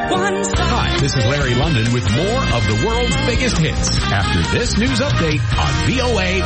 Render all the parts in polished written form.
Hi, this is Larry London with more of the world's biggest hits after this news update on VOA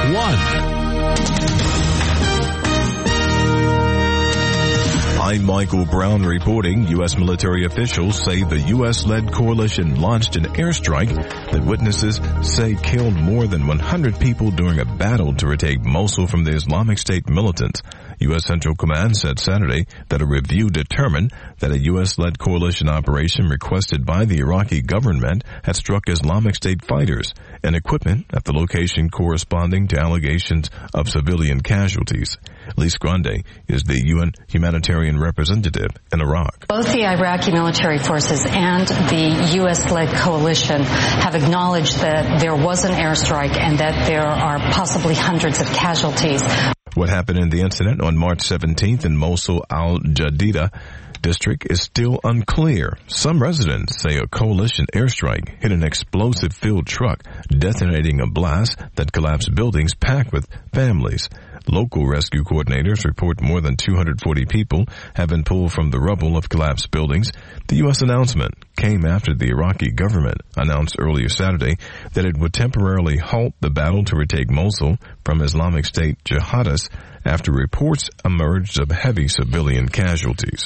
1. I'm Michael Brown reporting. U.S. military officials say the U.S.-led coalition launched an airstrike that witnesses say killed more than 100 people during a battle to retake Mosul from the Islamic State militants. U.S. Central Command said Saturday that a review determined that a U.S.-led coalition operation requested by the Iraqi government had struck Islamic State fighters and equipment at the location corresponding to allegations of civilian casualties. Lise Grande is the UN humanitarian representative in Iraq. Both the Iraqi military forces and the U.S.-led coalition have acknowledged that there was an airstrike and that there are possibly hundreds of casualties. What happened in the incident on March 17th in Mosul al-Jadida district is still unclear. Some residents say a coalition airstrike hit an explosive-filled truck, detonating a blast that collapsed buildings packed with families. Local rescue coordinators report more than 240 people have been pulled from the rubble of collapsed buildings. The U.S. announcement came after the Iraqi government announced earlier Saturday that it would temporarily halt the battle to retake Mosul from Islamic State jihadists after reports emerged of heavy civilian casualties.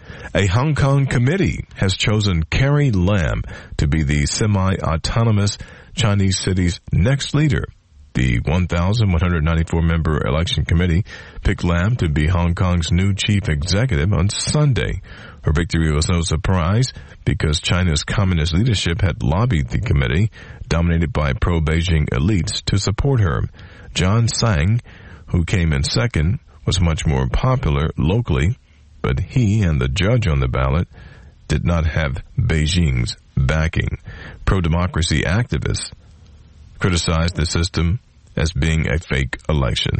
A Hong Kong committee has chosen Carrie Lam to be the semi-autonomous Chinese city's next leader. The 1,194-member election committee picked Lam to be Hong Kong's new chief executive on Sunday. Her victory was no surprise because China's communist leadership had lobbied the committee, dominated by pro-Beijing elites, to support her. John Tsang, who came in second, was much more popular locally, but he and the judge on the ballot did not have Beijing's backing. Pro-democracy activists criticized the system as being a fake election.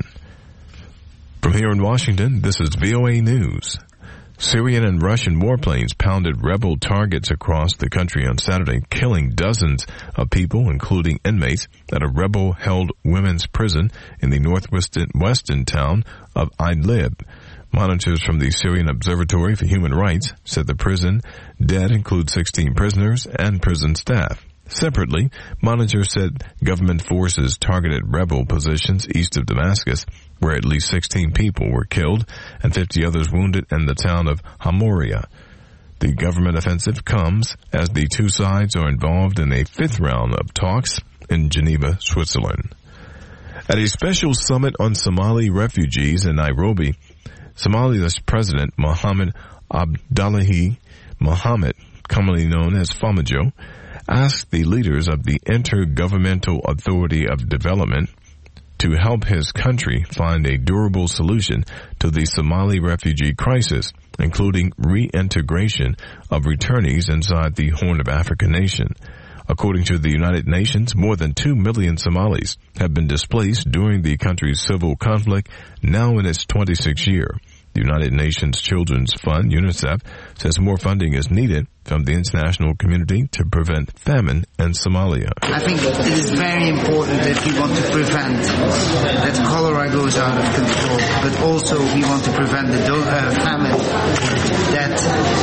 From here in Washington, this is VOA News. Syrian and Russian warplanes pounded rebel targets across the country on Saturday, killing dozens of people, including inmates, at a rebel-held women's prison in the northwestern town of Idlib. Monitors from the Syrian Observatory for Human Rights said the prison dead includes 16 prisoners and prison staff. Separately, monitors said government forces targeted rebel positions east of Damascus, where at least 16 people were killed and 50 others wounded in the town of Hamoria. The government offensive comes as the two sides are involved in a fifth round of talks in Geneva, Switzerland. At a special summit on Somali refugees in Nairobi, Somalia's President Mohamed Abdullahi Mohamed, commonly known as Farmajo, asked the leaders of the Intergovernmental Authority of Development to help his country find a durable solution to the Somali refugee crisis, including reintegration of returnees inside the Horn of Africa nation. According to the United Nations, more than 2 million Somalis have been displaced during the country's civil conflict, now in its 26th year. The United Nations Children's Fund, UNICEF, says more funding is needed from the international community to prevent famine in Somalia. I think it is very important that we want to prevent that cholera goes out of control, but also we want to prevent the famine, that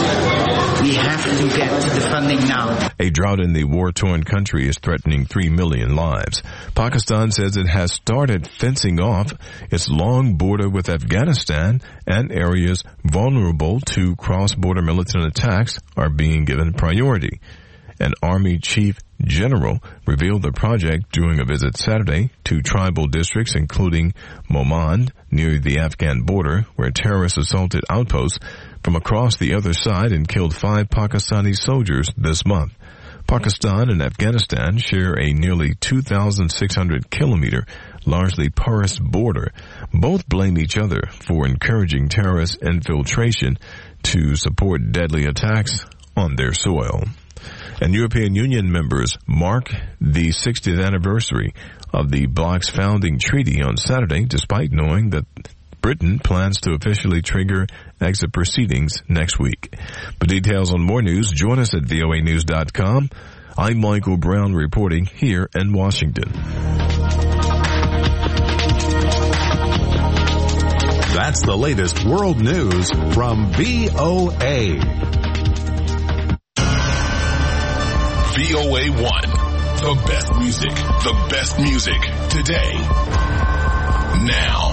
we have to get to the funding now. A drought in the war-torn country is threatening 3 million lives. Pakistan says it has started fencing off its long border with Afghanistan, and areas vulnerable to cross-border militant attacks are being given priority. An Army Chief General revealed the project during a visit Saturday to tribal districts including Momand near the Afghan border, where terrorists assaulted outposts from across the other side and killed 5 Pakistani soldiers this month. Pakistan and Afghanistan share a nearly 2,600-kilometer, largely porous border. Both blame each other for encouraging terrorist infiltration to support deadly attacks on their soil. And European Union members mark the 60th anniversary of the bloc's founding treaty on Saturday, despite knowing that Britain plans to officially trigger exit proceedings next week. For details on more news, join us at voanews.com. I'm Michael Brown reporting here in Washington. That's the latest world news from VOA. VOA1. The best music today. Now.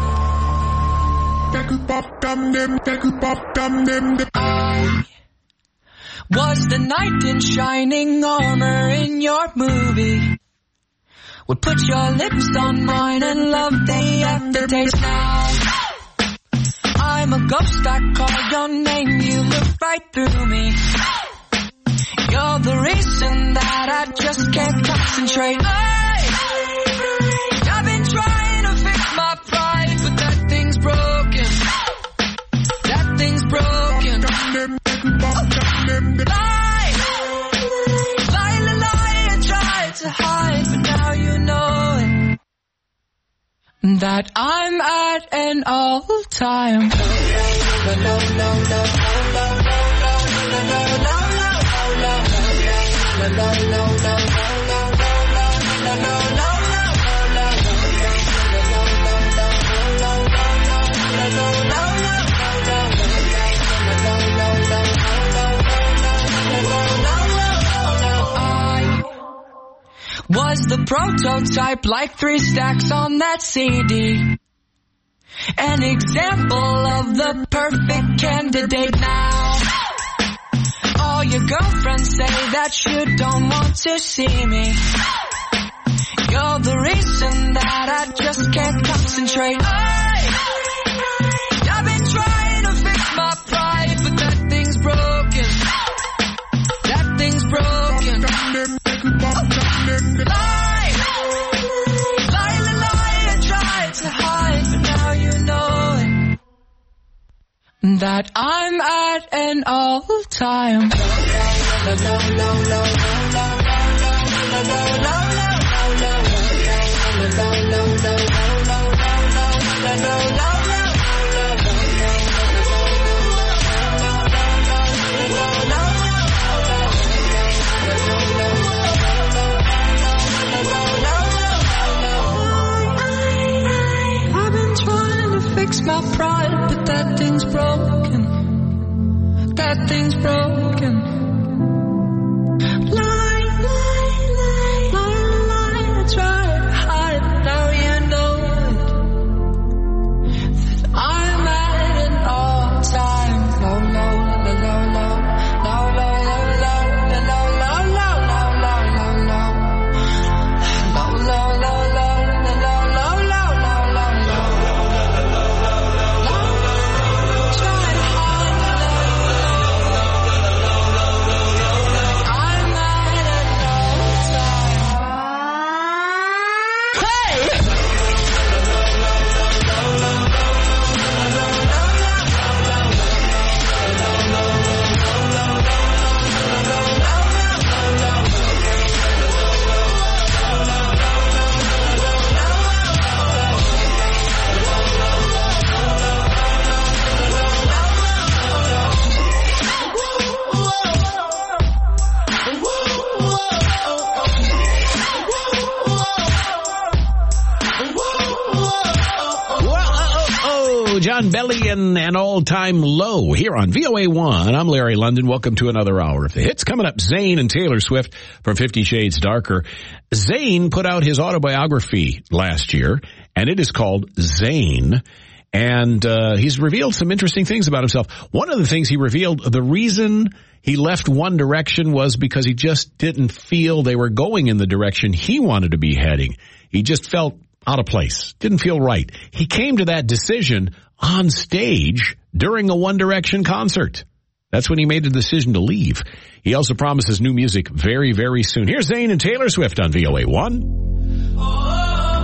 I was the knight in shining armor in your movie. Would put your lips on mine and love the aftertaste now. I'm a ghost, I call your name, you look right through me. You're the reason that I just can't concentrate. I've been trying to fix my pride, but that thing's broken. That thing's broken. Lie, I tried to hide, but now you know it. That I'm at an all-time. Was the prototype like 3 stacks on that CD? An example of the perfect candidate now. All your girlfriends say that you don't want to see me. You're the reason that I just can't concentrate. I've been trying to fix my pride, but that thing's broken. That thing's broken. Lie, I tried to hide, but now you know it. That I'm at an all-time. I've been trying to fix my pride, but that thing's broken. That thing's broken. Lie, I try to hide, now you know it. That I'm at an all-time low. John Belly and an all-time low here on VOA1. I'm Larry London. Welcome to another hour of the hits. Coming up, Zayn and Taylor Swift from 50 Shades Darker. Zayn put out his autobiography last year, and it is called Zayn. And he's revealed some interesting things about himself. One of the things he revealed, the reason he left One Direction was because he just didn't feel they were going in the direction he wanted to be heading. He just felt out of place, didn't feel right. He came to that decision on stage during a One Direction concert. That's when he made the decision to leave. He also promises new music very, very soon. Here's Zayn and Taylor Swift on VOA1.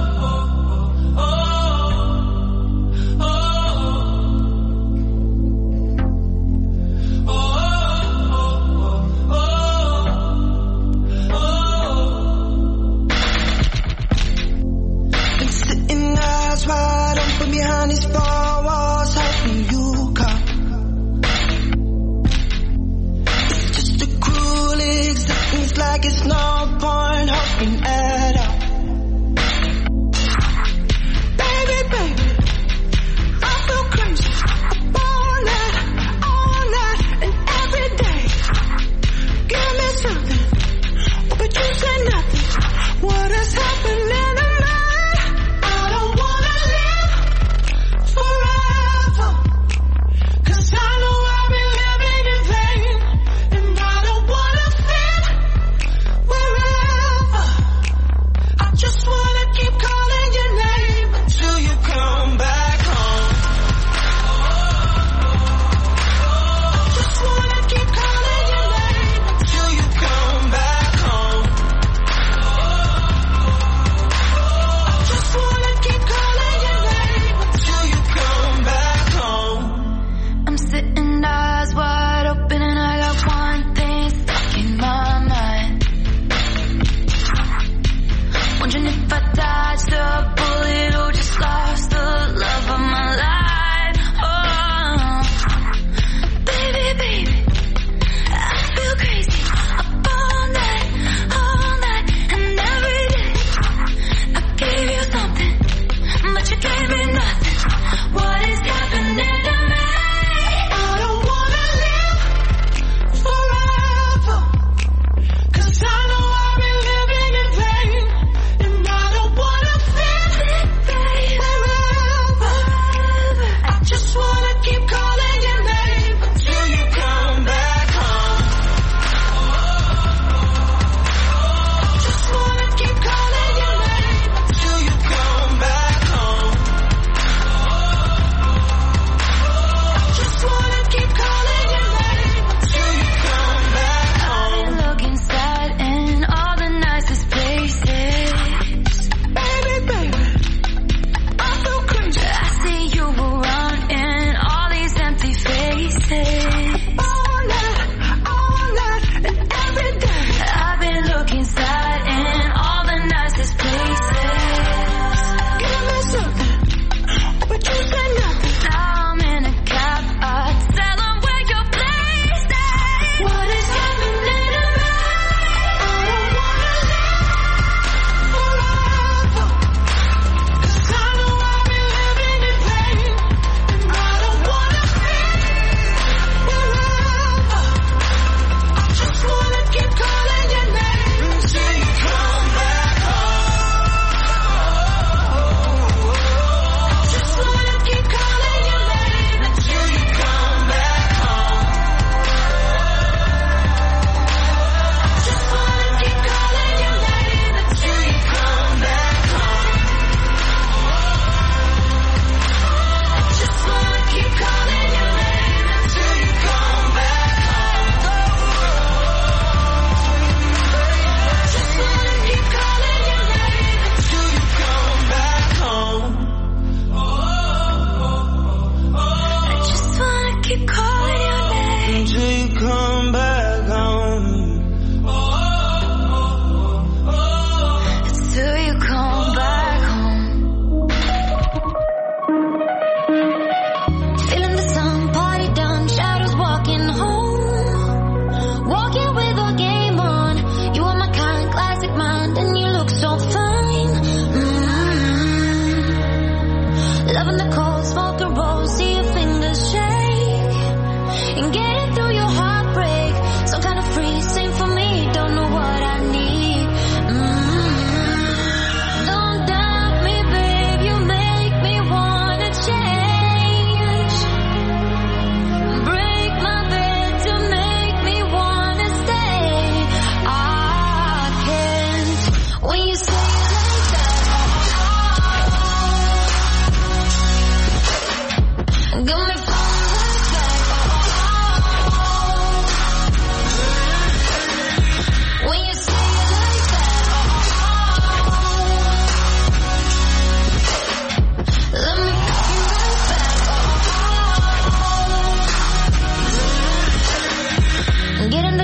Wide open behind these four walls, hoping you come. It's just a cruel existence, like it's no point hoping at all. Baby, I feel crazy. All night, and every day. Give me something.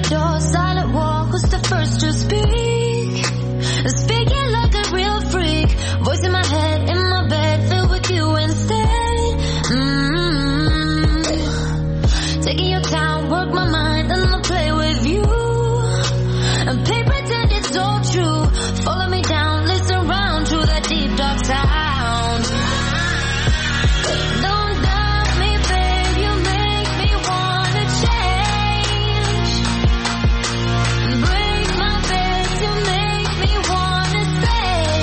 door, silent walk, who's the first to speak? Speaking like a real freak, voice in my head, in my bed, filled with you instead. Taking your time, work my mind, and I'll play with you. And play pretend it's all true. Follow me down, listen round to that deep dark sound. Don't doubt me, babe, you make me wanna change. Break my bed to make me wanna stay.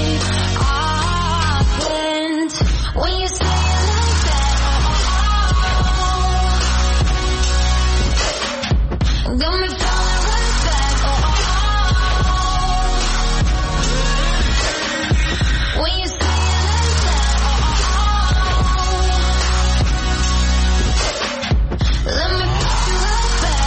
Can't. When you say it like that, got me falling right back. When you say it like that, let me put you right back.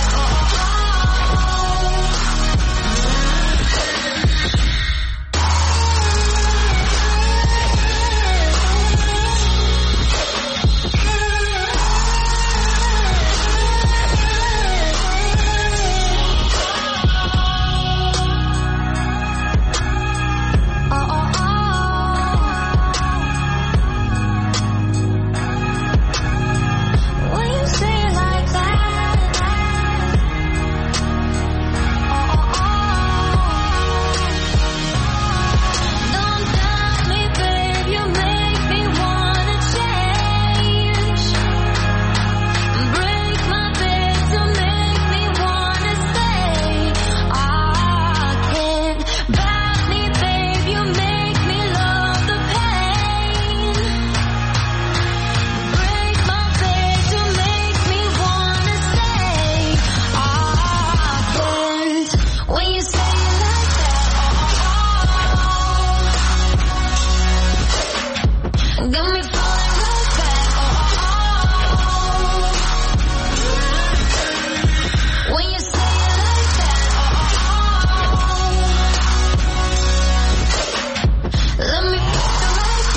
When you say it like that, don't doubt me, babe, you make me wanna change. Break my bed to make me wanna stay. Can't bite me, babe, you make me love the pain. Break my bed to make me wanna stay. Can't. When you say it like that, got me falling right back. When you say it like that, let me put you right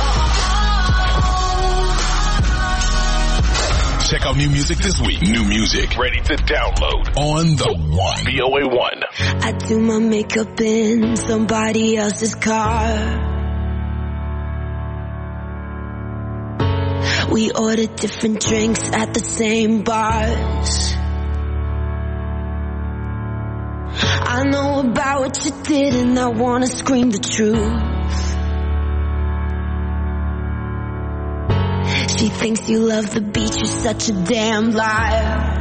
back. Check out new music this week. New music ready to download on the One. VOA1. I do my makeup in somebody else's car. We order different drinks at the same bars. I know about what you did and I wanna scream the truth. She thinks you love the beach, you're such a damn liar.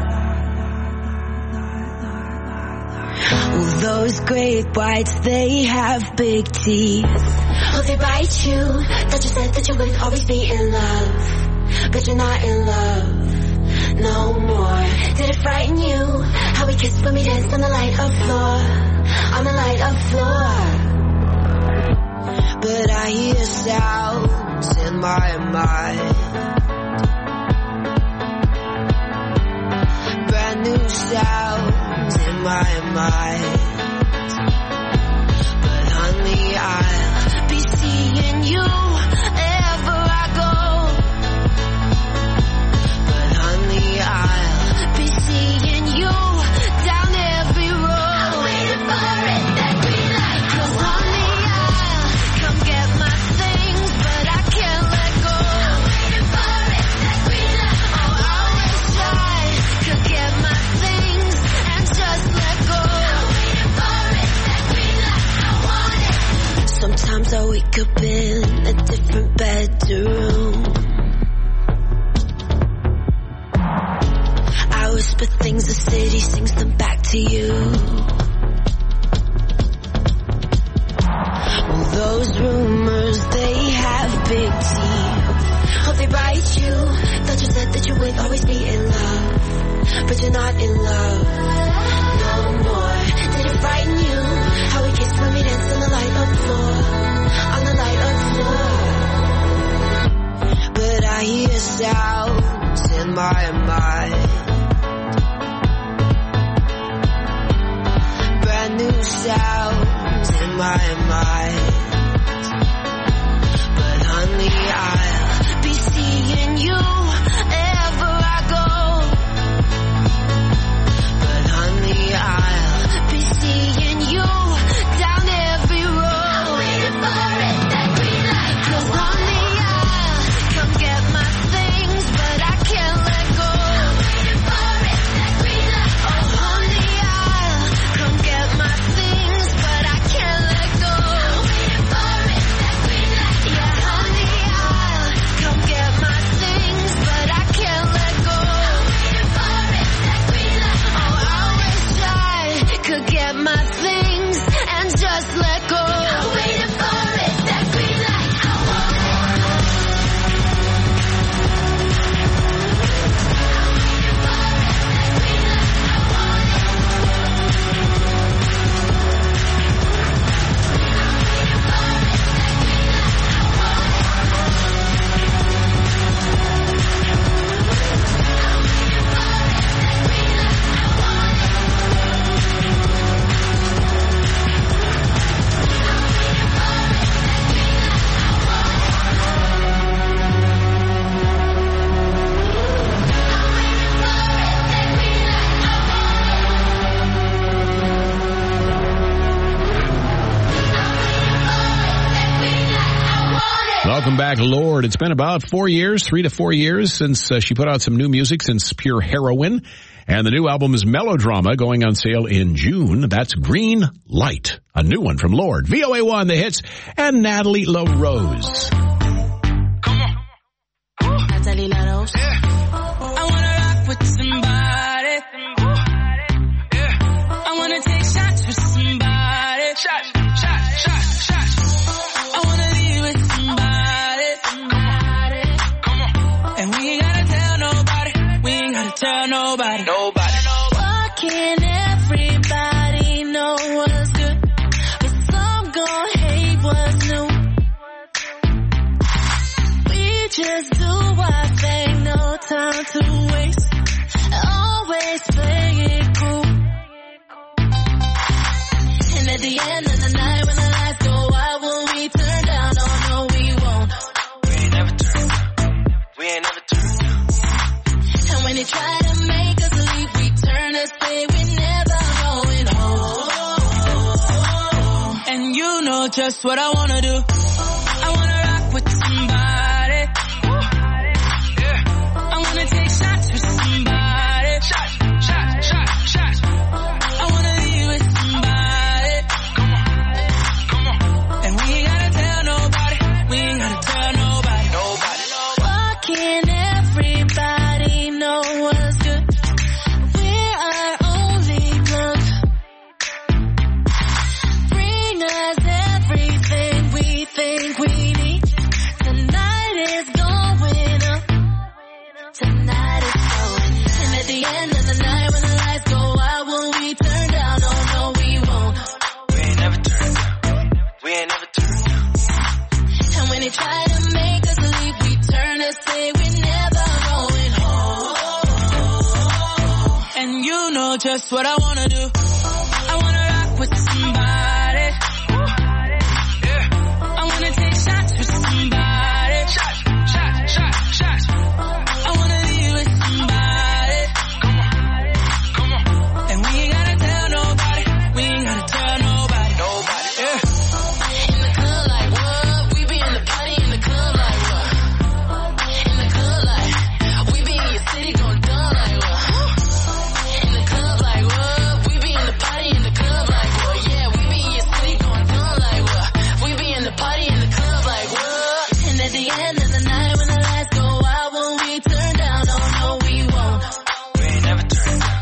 Well, those great whites, they have big teeth. Oh, they bite you. Thought you said that you would always be in love, but you're not in love no more. Did it frighten you? How we kissed when we danced on the light of floor, on the light of floor. But I hear sounds in my mind, brand new sounds in my mind. But honey, I'll be seeing you wherever I go. But honey, I'll be seeing you down every road. I'm waiting for it, that green light. 'Cause honey, I'll come get my things, but I can't let go. I'm waiting for it, that green light. Oh, I wish I could get my things and just let go. I'm waiting for it, that green light. I want it. Sometimes I wake up in a different bedroom. I whisper things the city sings them back to you. Well, those rumors, they have big teeth. Oh, they bite you. Thought you said that you would always be in love, but you're not in love no more. Did it frighten you? How we kissed when we danced on the light of floor, on the light of floor. But I hear sounds in my mind, brand new sounds in my mind. But honey, I'll be seeing you wherever I go. But honey, my things and just let go. I'm waiting for it, that green light, I want it. Welcome back, Lorde. It's been about 3 to 4 years since she put out some new music since Pure Heroine. And the new album is Melodrama, going on sale in June. That's Green Light, a new one from Lorde. VOA1, The Hits, and Natalie LaRose. Natalie LaRose. I wanna rock with somebody. I wanna take shots with somebody. Shots. I wanna leave with somebody. And we ain't gotta tell nobody. We ain't gotta tell nobody. What can everybody know was good? But some gon' hate what's new. We just do our thing, no time to waste. Always play it cool. And at the end of the night when the lights go out, will we turn down? Oh no, we won't. We ain't never turn down. And when they try to make us leave, we turn and say we're never going home. And you know just what I wanna do. I wanna rock with somebody. I wanna take shots with somebody. Shots. I wanna leave with somebody. And we ain't gotta tell nobody. What can everybody know was good? We're our only drug. Bring us everything we think we need. Tonight is going up. And at the end of the night when the lights go out, will we turn down? Oh no, we won't. We ain't never turn down. And when they try to make us leave, we turn and say we're never going home. And you know just what I wanna do. I wanna rock with somebody. I wanna take shots with somebody. Shots. I wanna leave with somebody. And we ain't gotta tell nobody. Yeah. In the club like what? We be in the party in the club like what? In the club like we be in your city gon' dumb like what? In the club like what? We be in the party in the club like what? Yeah, we be in your city gon' dumb like what? We be in the party in the club like what? And at the end of the night when the lights go out, will we turn down? Oh no, we won't. We ain't never turn down.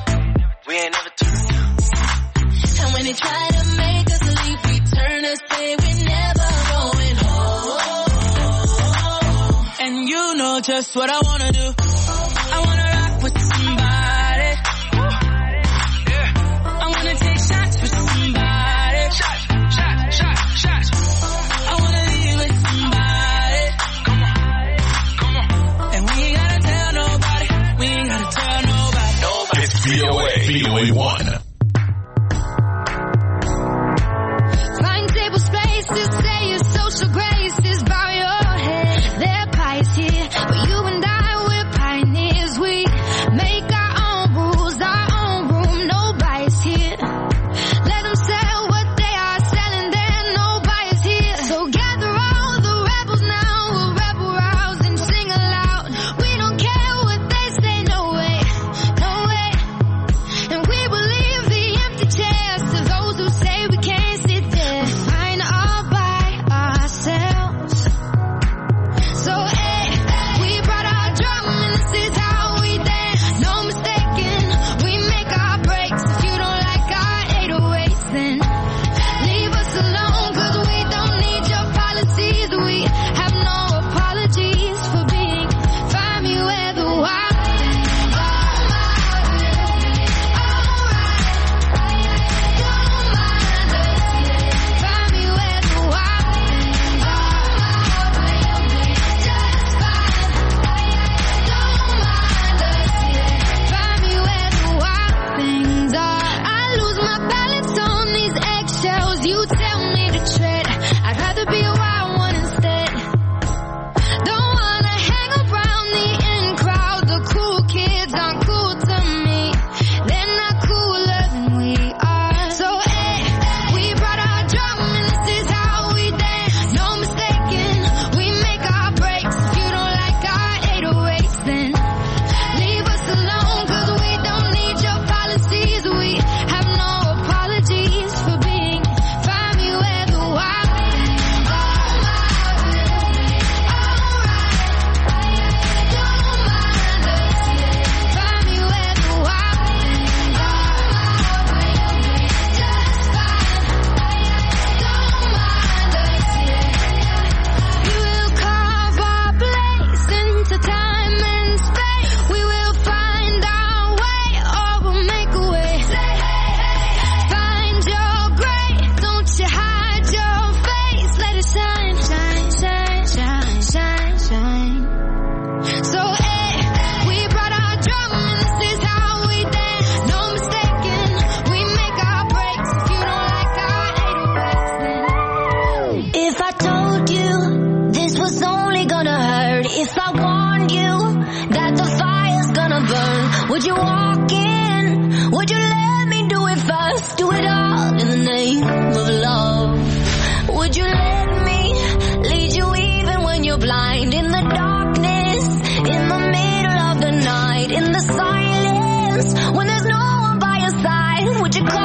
And when they try to make us leave, we turn and say we're never going home. And you know just what I wanna do. I wanna rock with somebody. I wanna take shots with somebody. Shots. I wanna leave with somebody. And we ain't gotta tell nobody. It's VOA1. Find table spaces, say your social graces, bow your head. Their pie is here, but you and I, we're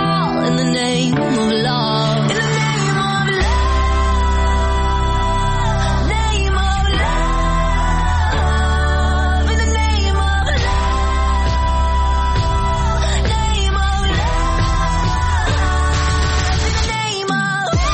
fall in the name of love. In the name of love. Name of love. In the name of love. Name of love. In the name of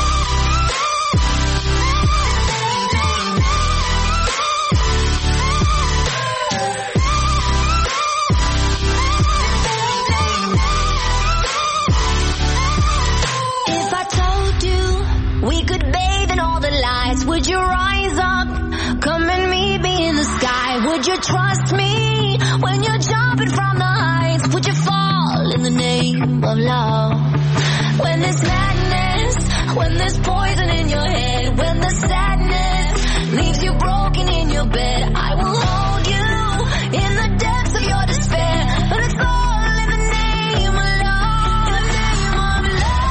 If I told you we could bathe in all the lights, would you rise up? Come and meet me in the sky. Would you trust me when you're jumping from the heights? Would you fall in the name of love? When there's madness, when there's poison in your head, when the sadness leaves you broken in your bed, I will hold you in the depths of your despair. But it's all in the name of love. In the name of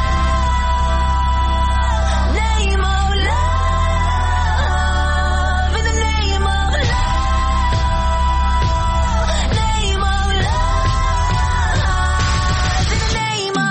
love. Name of love. In the name of love. Name of love. In the name of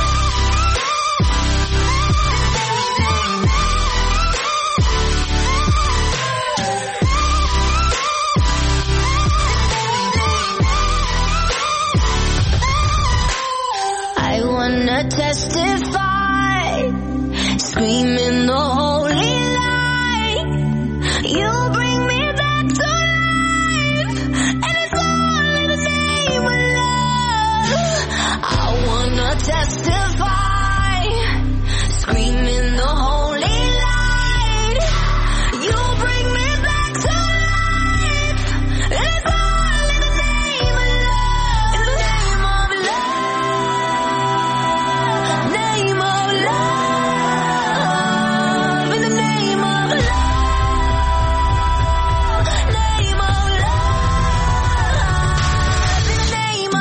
I wanna testify, screaming the holy light. You bring me back to life, and it's all in the name of love. I wanna testify, screaming the holy light. You bring me back to life, and it's all in the name of love. In the name of love. Name of love. In the name of love. Name of love. In the name of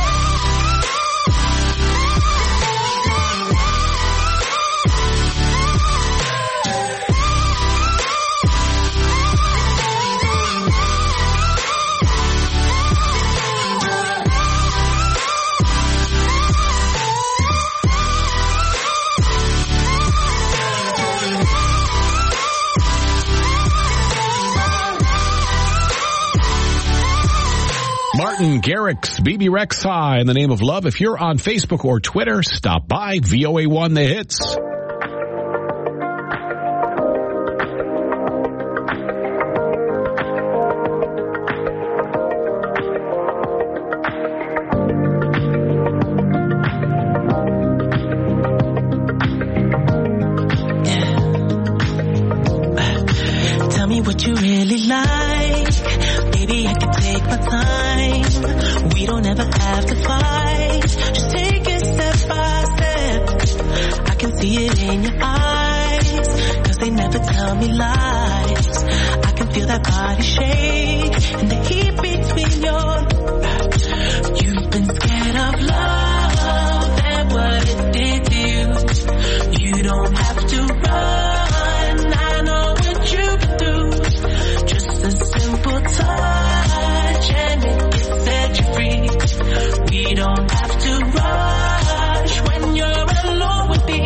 Martin Garrix, BB Rexa, in the name of love. If you're on Facebook or Twitter, stop by VOA1 The Hits. Tell me what you really like. Maybe I can take my time. We don't ever have to fight. Just take it step by step. I can see it in your eyes, 'cause they never tell me lies. I can feel that body shake and the heat between your. You've been scared of love and what it did to you. You don't have to run. I know what you can do. Just a simple touch and it can set you free. We don't have to rush when you're alone with me.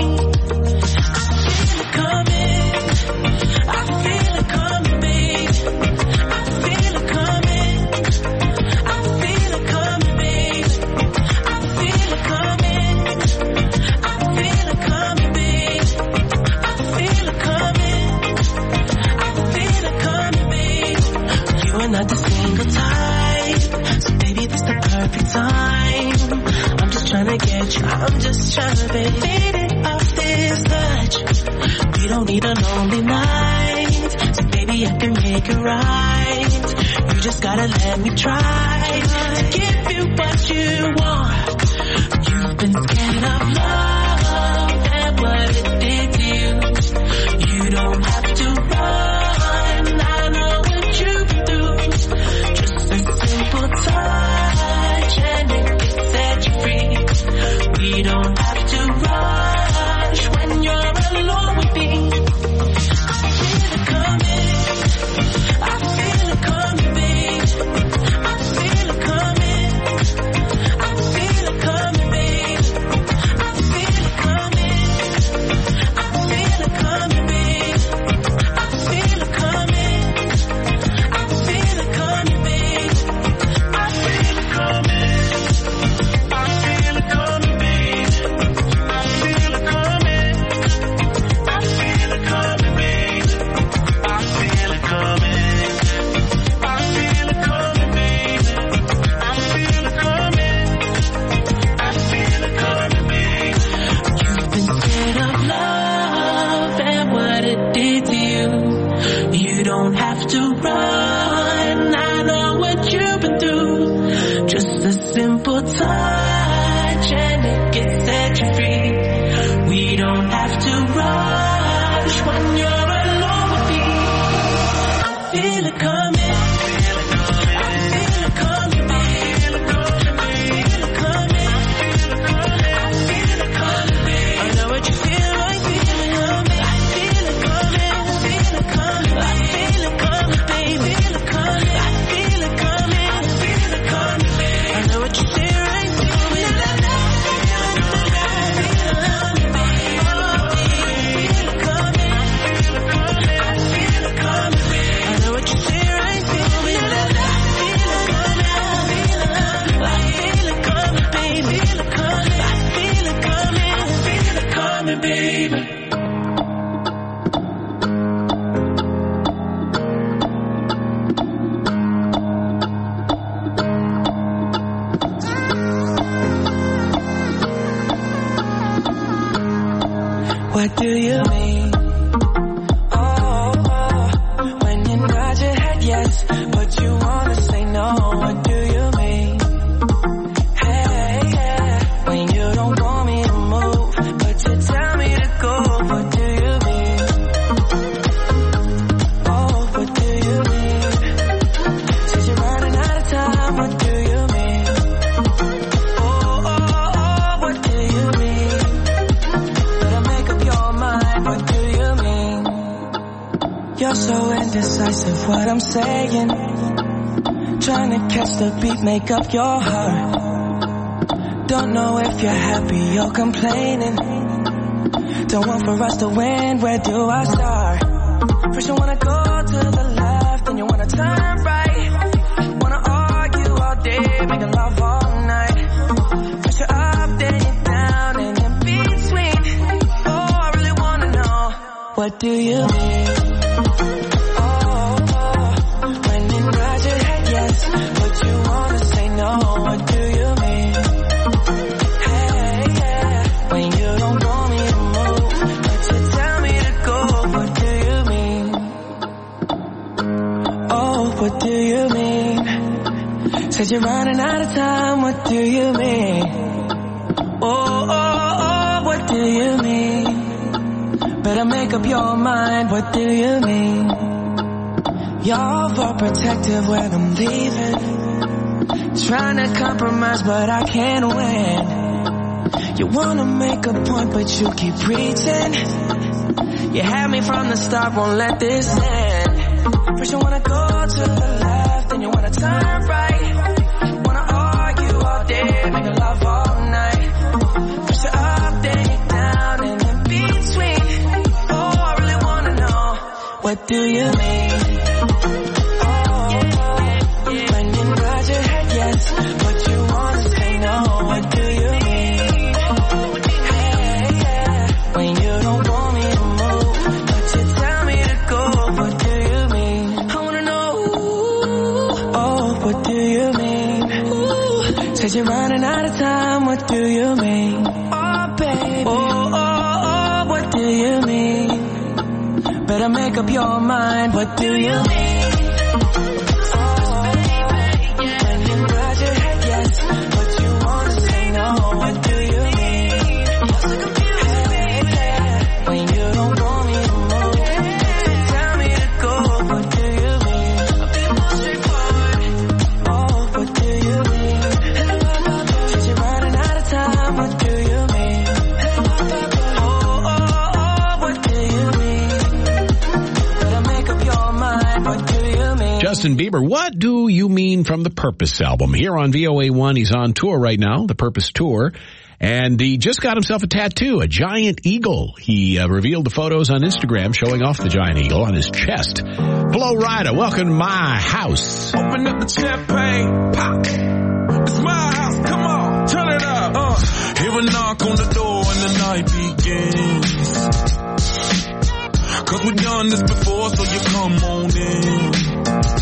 I feel it coming. I feel it coming, babe. I feel it coming. I feel it coming, babe. I feel it coming. I feel it coming, babe. I feel it coming. I feel it coming, babe. You are not the single type, so baby, this the perfect time. I'm just trying to get you. I'm just trying to be faded off this touch. We don't need a lonely night, so baby, I can make it right. You just gotta let me try to give you what you want. You've been scared of love and what it did to you. You don't have to run. I know what you can do. Just a simple touch and it can set you free. We don't have to rush when you're alone with me. I feel it coming. I feel it coming, babe. I feel it coming. I feel it coming, babe. I run. I know what you've been through. Just a simple touch and it can set you free. We don't have to rush when you're alone with me. I feel it coming. What do you mean? Oh, when you nod your head yes, but you wanna say no. What do you mean? Hey, yeah. When you don't want me to move, but you tell me to go. What do you mean? Oh, what do you mean? Since you're running out of time, what do you mean? Oh, what do you mean? What do you mean? You're so indecisive, what I'm saying. Trying to catch the beat, make up your heart. Don't know if you're happy or complaining. Don't want for us to win, where do I start? First you wanna go to the left, then you wanna turn right. Wanna argue all day, making love all night. First you're up, then you're down, and in between. What do you mean? Oh, when you nod your head yes, but you wanna say no. What do you mean? Hey, yeah. When you don't want me to move, but you tell me to go. What do you mean? Oh, what do you mean? Said you're running out of time. What do you mean? Oh, what do you mean? Better make up your mind, what do you mean? You're overprotective when I'm leaving. Trying to compromise, but I can't win. You wanna make a point, but you keep preaching. You had me from the start, won't let this end. First you wanna go to the left, then you wanna turn right. Wanna argue all day, make love all night. First you're up, then you're down, and in between. What do you mean? Oh, when you nod your head yes, but you wanna say no. What do you mean? Hey, yeah. When you don't want me to move, but you tell me to go. What do you mean? I wanna know. Oh, what do you mean? Said you're running out of time. What do you mean? Oh, baby. Oh, what do you mean? Better make up your mind, what do you mean? Oh, when you nod your head yes, but you wanna say no. What do you mean? Hey, yeah. When you don't want me to move, you tell me to go. What do you mean? A bit more straightforward. Oh, what do you mean? Since you're running out of time, what do you mean? Oh, what do you mean? Justin Bieber, What Do You Mean from the Purpose album. Here on VOA1, he's on tour right now, the Purpose Tour, and he just got himself a tattoo, a giant eagle. He revealed the photos on Instagram showing off the giant eagle on his chest. Flo Rida, welcome to my house. Open up the champagne, pop. It's my house, come on, turn it up. Hear a knock on the door and the night begins. Cause we've done this before, so you come on in.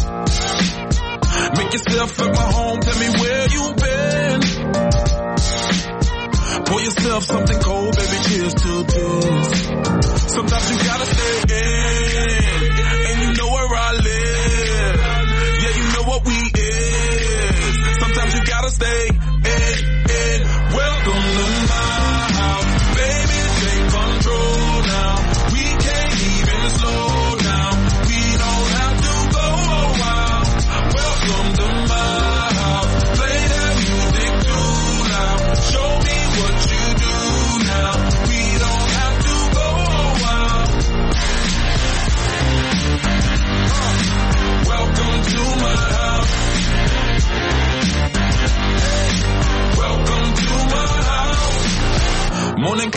Make yourself at my home, tell me where you've been. Pour yourself something cold, baby, cheers to this. Sometimes you gotta stay in, and you know where I live.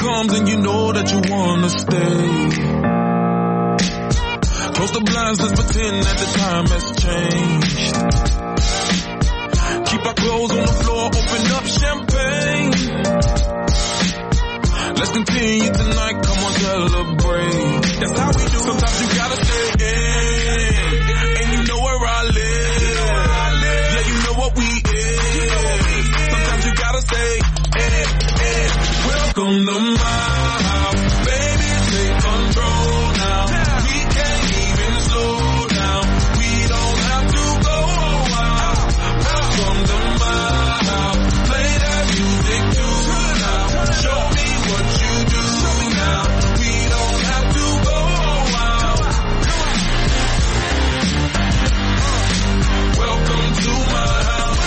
comes and you know that you wanna stay. Close the blinds, let's pretend that the time has changed. Keep our clothes on the floor, open up champagne. Let's continue tonight, come on, celebrate. That's how we do. Sometimes you gotta stay in, and you know where I live. Yeah, you know what we is. Sometimes you gotta stay in. Welcome to my house, baby, take control now. We can't even slow down. We don't have to go out. Welcome to my house, play that music too loud. Show me what you do now. We don't have to go out. Welcome to my house.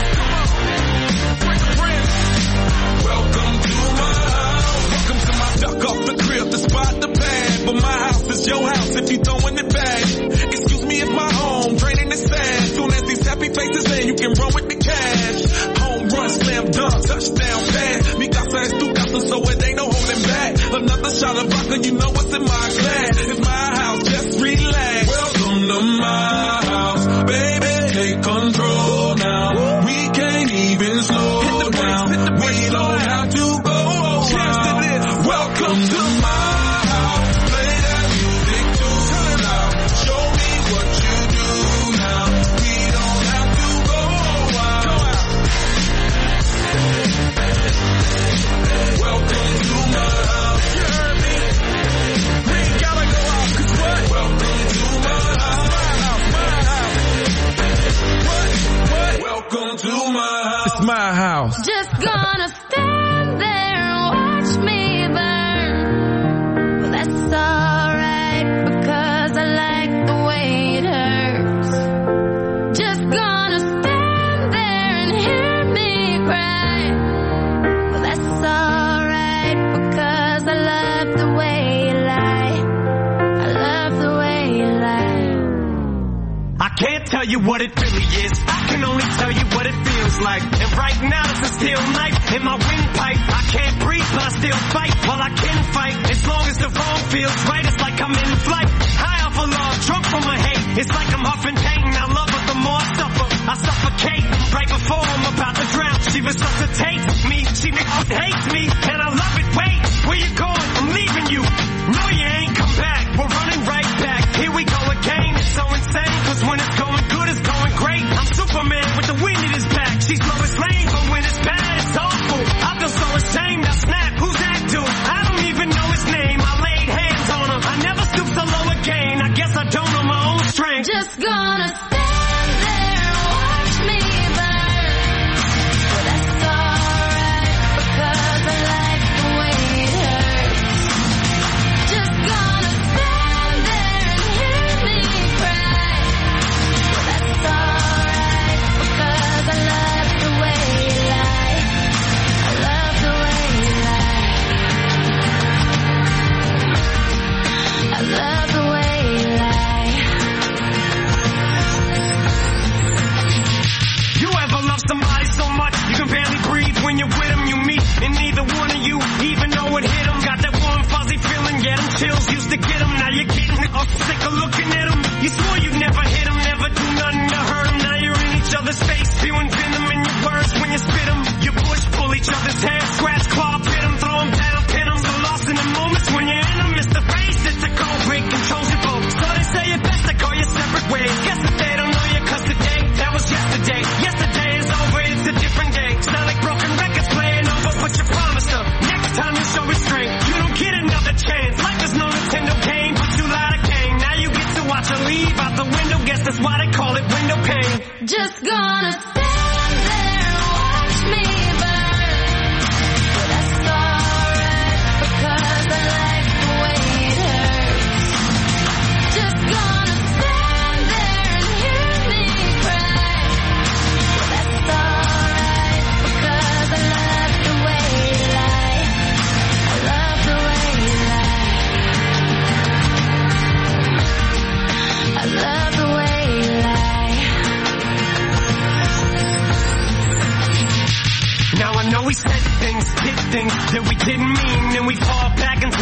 Welcome to my house. Welcome to my duck off the crib, the spot, the pad. But my house is your house if you throwing it back. Excuse me, it's my home, draining the sand. Soon as these happy faces land, you can run with the cash. Home run, slam dunk, touchdown pass. Mi casa es tu casa, so it ain't no holding back. Another shot of vodka, you know what's in my glass. It's my house, just relax. Welcome to my house, baby, take control now. We can't even slow down. We don't have to go out. Welcome to my house, play that music too loud. Show me what you do now. We don't have to go out. Welcome to my house. You heard me? We ain't gotta go out, 'cause what? Welcome to my house. What? Welcome to my house. It's my house. Just gonna stand there and watch me burn. Well, that's alright, because I like the way it hurts. Just gonna stand there and hear me cry. Well, that's alright, because I love the way you lie. I love the way you lie. I can't tell you what it really is. I can only tell you what it feels like. And right now it's a steel knife in my windpipe. I can't breathe, but I still fight. Well, I can fight as long as the wrong feels right. It's like I'm in flight, high off of love, drunk from my hate. It's like I'm huffing pain. I love her the more I suffer. I suffocate right before I'm about to drown. She resuscitates me. She hates me, and I love it. Wait, where you going? I'm leaving you. No, you ain't come back. We're running right back. Here we go again. It's so insane, 'cause when it's going good, it's going great. I'm Superman with the wind in his back. She's Lois Lane, but when it's bad, it's awful. I feel so ashamed. I snap. Who's that dude? I don't even know his name. I laid hands on him. I never stooped so low again. I guess I don't know my own strength. Just gonna stand there and watch me burn. Well, that's alright, because I like the way it hurts. Just gonna stand there and hear me cry. Well, that's alright, because I love the way you lie. I love the way you lie. I love the way you lie. You ever love somebody so much you can barely breathe when you're with them? You meet, and neither one of you even know it hit them. Got that warm fuzzy feeling, yeah, them chills used to get them. Now you're getting sick of looking at them. You swore you'd never hit them, never do nothing to hurt them. Now you're in each other's face, spewing venom in your words when you spit them. You push, pull each other's hair, scratch, claw, pit them, throw them down, pin them. So lost in the moments when you're in them, it's the face, it's a cold break, controls your boat. So they say it best to go your separate ways. Guess that they don't know you, 'cause today, that was yesterday. Yesterday is over, it's a different day. Sound like broken records playing over, but you promised her. Next time you show restraint, you don't get another chance. Life is no Nintendo game, but you lied again. Now you get to watch her leave out the window, guess that's why they call it window pane. Just gonna stand there and watch me burn. Well, that's alright, because I like the way it hurts. Just gonna stand there and hear me cry. Well, that's alright, because I love the way you lie. I love the way you lie. I love the way you lie. Now I know we said things, did things that we didn't mean, and we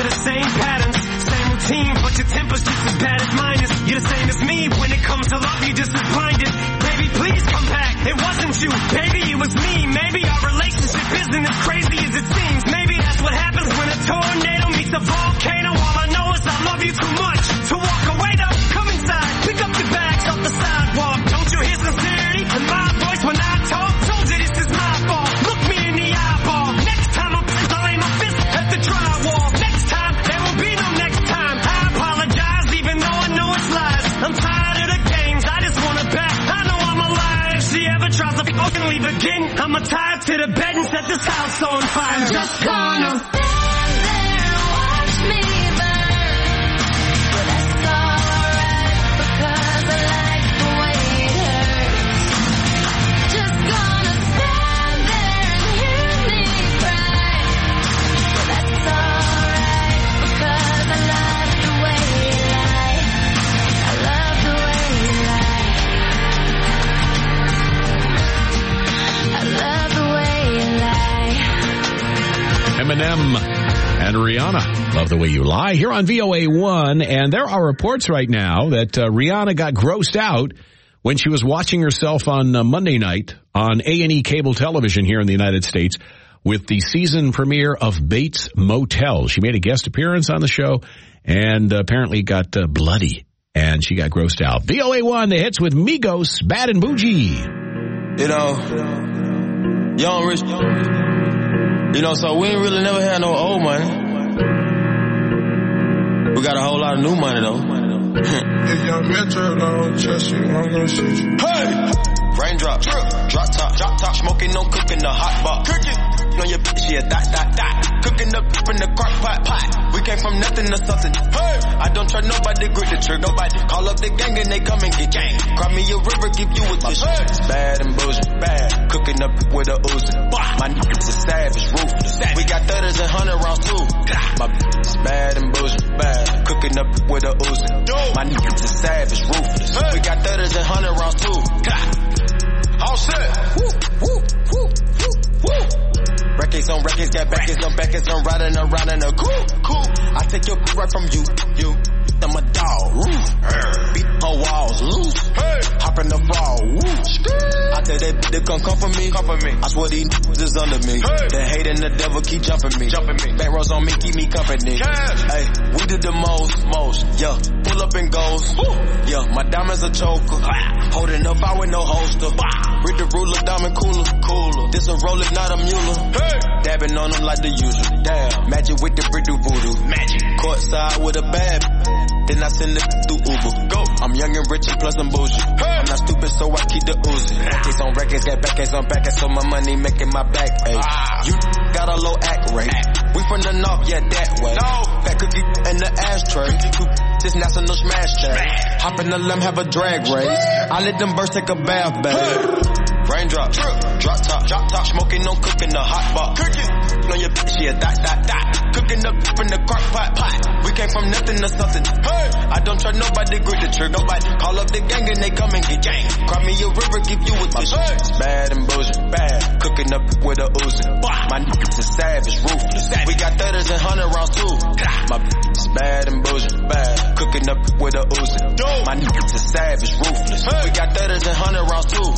the same patterns, same routine, but your temper's just as bad as mine is. You're the same as me. When it comes to love, you're just as blinded. Baby, please come back. It wasn't you. Baby, it was me. Maybe our relationship isn't as crazy as it seems. Maybe that's what happens when a tornado meets a volcano. All I know is I love you too much to walk away though. Come inside, pick up your bags off the sidewalk. Don't you hear sincerity in my voice when I talk? Told you this is my fault. Look me in the eyeball. Next time I'll aim my fist at the drywall. Next time, there will be no next time. I apologize even though I know it's lies. I'm tired of the games, I just want it back. I know I'm alive. If she ever tries to fucking leave again, I'ma tie her to the bed and set this house on fire. I'm just gonna stand there and watch me burn. But that's alright because I like the way it hurts. Just gonna stand there and hear me cry. But that's alright because I love the way you lie. I love the way you lie. I love the way you lie. Eminem and Rihanna, Love the Way You Lie, here on VOA1. And there are reports right now that Rihanna got grossed out when she was watching herself on Monday night on A&E cable television here in the United States with the season premiere of Bates Motel. She made a guest appearance on the show and apparently got bloody, and she got grossed out. VOA1, the hits with Migos, Bad and Bougie. You know, young, rich, you know, so we ain't really never had no old money. We got a whole lot of new money, though. If young Metro don't trust you, I'm gonna shoot you. Hey! Raindrop, drop top, smoking, no cooking, the hot pot. Cooking on your bitch, yeah, dot. Cooking up in the crock pot. We came from nothing to something. Hey! I don't trust nobody, grip the trigger. Nobody call up the gang and they come and get gang. Cry me a river, give you a tissue. Hey! It's bad and bullshit, bad. Cooking up with a Uzi. My niggas are savage, ruthless. We got 30s and 100 rounds too. My bitch is bad and bullshit, bad. Cooking up with a Uzi. My niggas are savage, ruthless. We got 30s and 100 rounds too. All set. Woo, woo, woo, woo, woo. Records on records, got backers on backers. I'm riding around in a cool. I take your right from you. I'm a dog. Beat on walls, loose. Hey. Hop in the fall. I tell that bitch to come for me. I swear these niggas is under me. Hey. The hate and the devil keep jumping me. Back rows on me, keep me company. Hey, we did the most. Yeah, pull up and goes. Yeah, my diamonds a choker. Holding up, I with no holster. Read the ruler, diamond cooler. This a roller, not a mule. Hey. Dabbing on them like the usual. Damn, magic with the brick do voodoo. Magic. Courtside with a bad. Then I send it through Uber. Go. I'm young and rich and plus I'm bougie. Hey. I'm not stupid, so I keep the Uzi. Records on records, got backers on backers, so my money making my back ache. You got a low act rate. We from the north, yeah, that way. No. Fat cookie in the ashtray. This national smash check. Hop in the limb, have a drag race. I let them birds take a bath, babe. Raindrop, drop top, smoking, no cooking, the hot pot. Cooking on your bitch, yeah, dot. Cooking up in the crock pot. We came from nothing to something. Hey, I don't trust nobody, grip the trigger. Nobody call up the gang and they come and get gang. Cry me a river, give you a tissue. Hey. It's bad and bullshit, bad. Cooking up with a Uzi. My niggas is savage, ruthless. We got 30s and 100 rounds too. My bitch is bad and bullshit, bad. Cooking up with a Uzi. My niggas is savage, ruthless. We got 30s and 100 rounds too.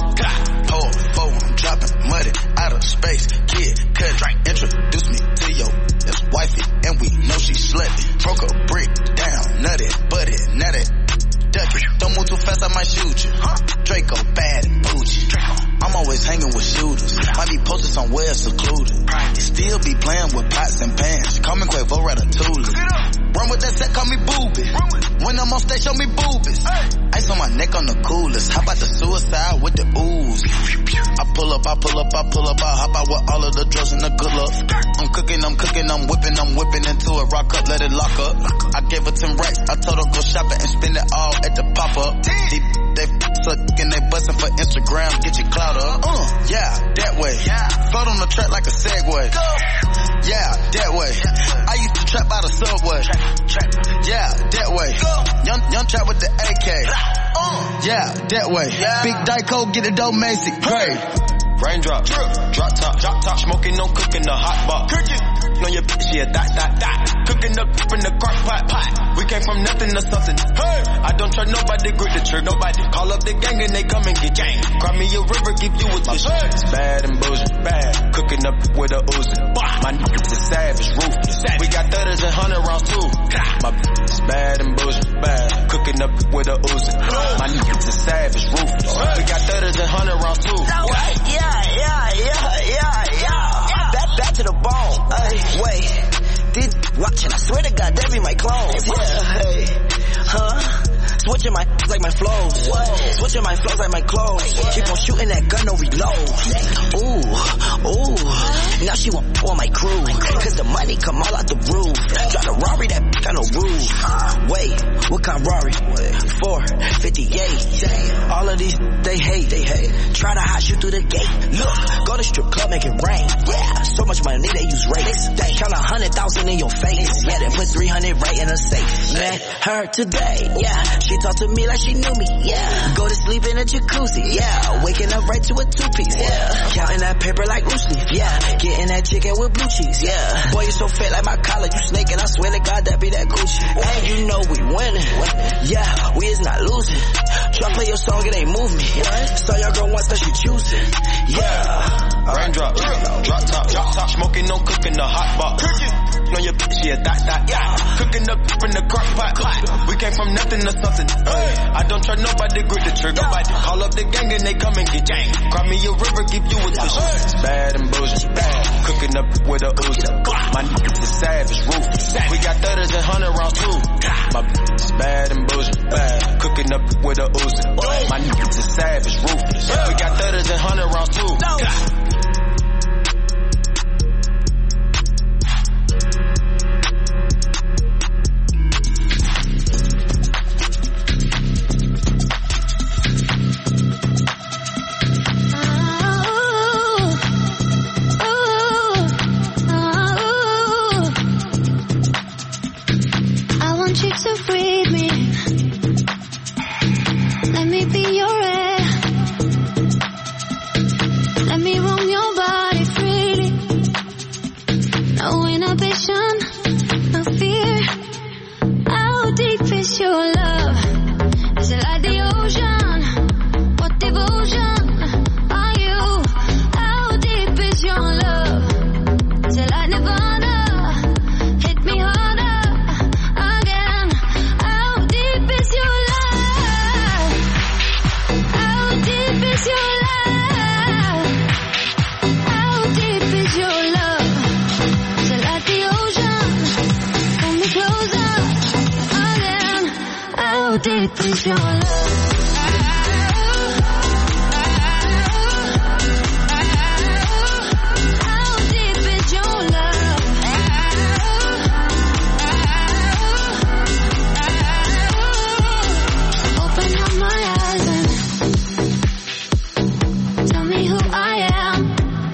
I'm dropping muddy out of space. Kid, cut, introduce me to your ex-wifey, and we know she slutty. Broke a brick down, nutty, buddy, nutty, ducky. Don't move too fast, I might shoot you. Draco, bad and bougie. I'm always hanging with shooters. Might be posted somewhere secluded. Still be playing with pots and pans. Call me Quavo Ratatouille. Run with that set, call me Booby. When I'm on stage, show me boobies. Ice on my neck on the coolest. How about the suicide with the ooze? I pull up, I hop out with all of the drugs and the good luck. I'm cooking, I'm whipping into it. Rock up, let it lock up. I gave her 10 racks, I told her go shopping and spend it all at the pop-up. They suckin', they bustin' for Instagram, get your clout up. Yeah, that way. Float on the track like a Segway. Yeah, that way. I used to trap by the subway. Yeah, that way. Young trap with the AK. Yeah, that way. Big Dyco, get the dough, Macy. Great. Raindrop, drop top, smoking, no cooking, the hot pot. Cooking on your bitch, yeah, dot. Cooking Cooking up in the crock pot. We came from nothing to something. Hey, I don't trust nobody, grip the trigger. Nobody call up the gang and they come and get gang. Cry me a river, give you a tissue. It's bad and bullshit, bad. Cooking up with a Uzi. My niggas is savage, ruthless. We got 30s and 100 rounds too. My is bad and bullshit, bad. Cooking up with a Uzi. My niggas is savage, ruthless. We got 30s and 100 rounds too. Back to the bone. Wait. Did watching? I swear to God, that be my clones. Yeah, hey, switching my like my flows. Switching my flows like my clothes. Keep on shooting that gun, no reload. Ooh. Now she want on my crew. Cause the money come all out the roof. Drive a Rari, that got no roof. Wait, what kind of Rari? 458. All of these, they hate. Try to hide you through the gate. Look, go to strip club, make it rain. Yeah, so much money, they use rates. They count 100,000 in your face. Yeah, they put 300 right in a safe. Met her today. Yeah, she talked to me like she knew me. Yeah, go to sleep in a jacuzzi. Yeah, waking up right to a two-piece. Yeah, counting that paper like loose leaf. Yeah, getting that chicken with blue cheese. Yeah, boy, you so fat like my collar. You snake and I swear to God that be that Gucci. And you know we winning. Yeah, we is not losing. Try play your song, it ain't move me. Saw your girl once that she choosing. Yeah, raindrop, drop top, smoking, no cooking, the hot box. On your bitch, yeah, that. Yeah, cooking up in the crock pot. We came from nothing to something. I don't trust nobody, grip the trigger. Nobody call up the gang and they come and get gang. Cry me a river, give you a tissue. It's bad and bullshit, bad. Cooking up with a Uzi. My niggas is savage, ruthless. We got 30s and 100 rounds too. My bitch is bad and bullshit, bad. Cooking up with a Uzi. My niggas is savage, ruthless. We got 30s and 100 rounds too. So free me. Let me be your air. Let me roam your body freely. No inhibition, no fear. How deep is your love? Is it like the ocean? What devotion are you? How deep is your love? Is it like Nirvana? Hit me harder. How deep is your love? How deep is your love? Open up my eyes and tell me who I am.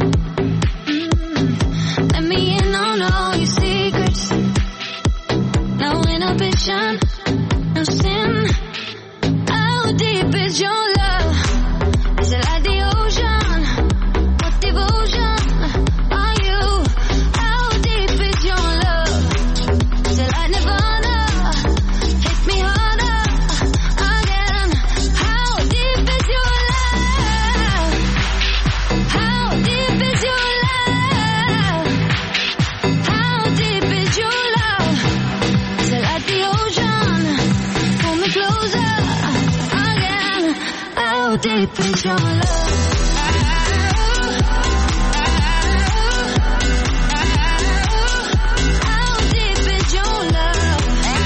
Let me in on all your secrets. No inhibition. No sin. How deep is your love? Is it like the ocean? What devotion are you? How deep is your love? Is it like Nirvana? Hit me harder again. How deep is your love? How deep is your love? How deep is your love? Is it like the ocean? Closer again. How deep is your love? How deep is your love?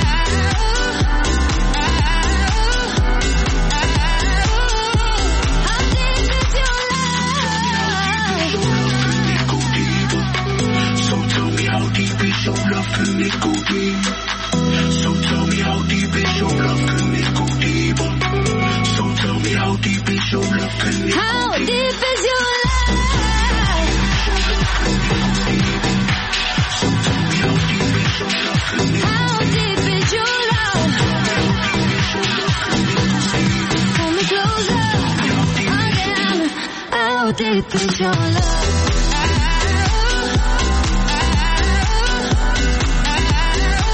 How deep is your love? So tell me how deep is your love? Can it go deep? So tell me how deep is your love? Can it go deeper? So tell me how deep is your love? Can it how deep is your love? So tell me how deep is your love? Can it how deep is your love? Pull me closer again. How deep is your love?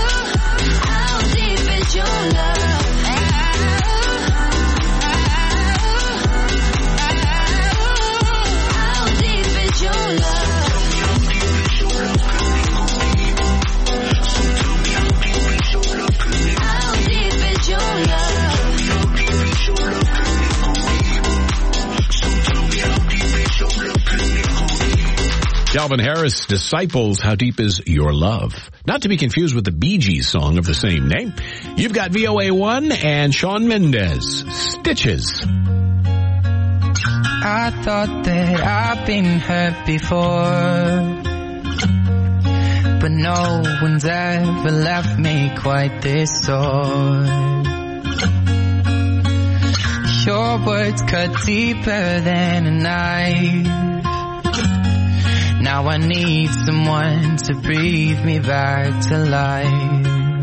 Calvin Harris, Disciples, How Deep Is Your Love? Not to be confused with the Bee Gees song of the same name. You've got VOA1 and Shawn Mendes, Stitches. I thought that I've been hurt before, but no one's ever left me quite this sore. Your words cut deeper than a knife. Now I need someone to breathe me back to life.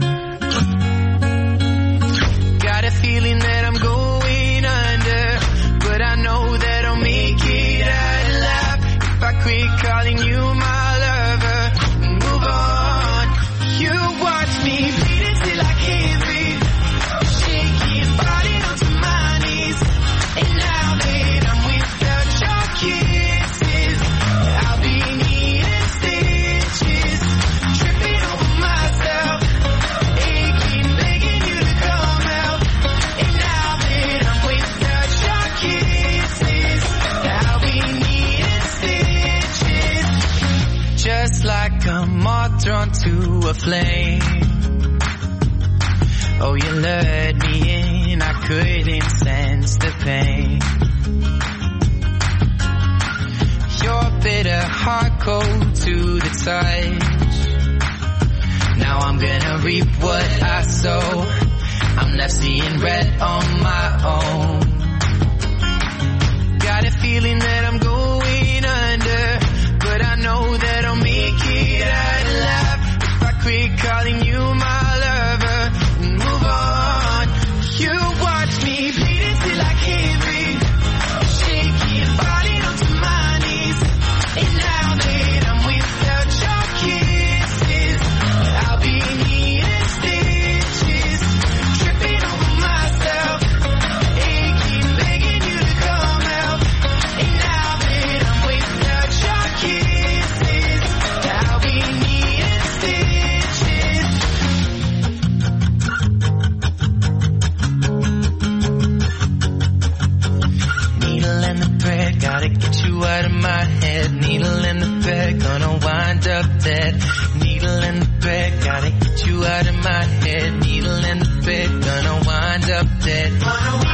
Got a feeling that I'm going under, but I know that I'll make it out alive if I quit calling you my lover and move on. You watch me bleed until I can't breathe, shaking, falling onto my knees. And now that I'm without your kisses, I'll be needing stitches, tripping over myself, aching, begging you to come out. And now that I'm without your kisses, I'll be needing stitches, just like a moth drawn to a flame. Oh, you lured me in, I couldn't sense the pain. Your bitter heart cold to the touch. Now I'm gonna reap what I sow. I'm left seeing red on my own. Got a feeling that I'm going under, but I know that I'll make it out alive if I quit calling you my lover and move on. You watch me bleed until I can't breathe, shaking, falling onto my knees. And now that I'm without your kisses, I'll be needing stitches, tripping over myself, aching, begging you to come out. And now that I'm without your kisses, I'll be needing stitches. Needle in the thread, gotta get you out of my head. Needle in the thread, gonna wind up dead. Needle in the thread, gotta get you out of my head. Needle in the thread, gonna wind up dead.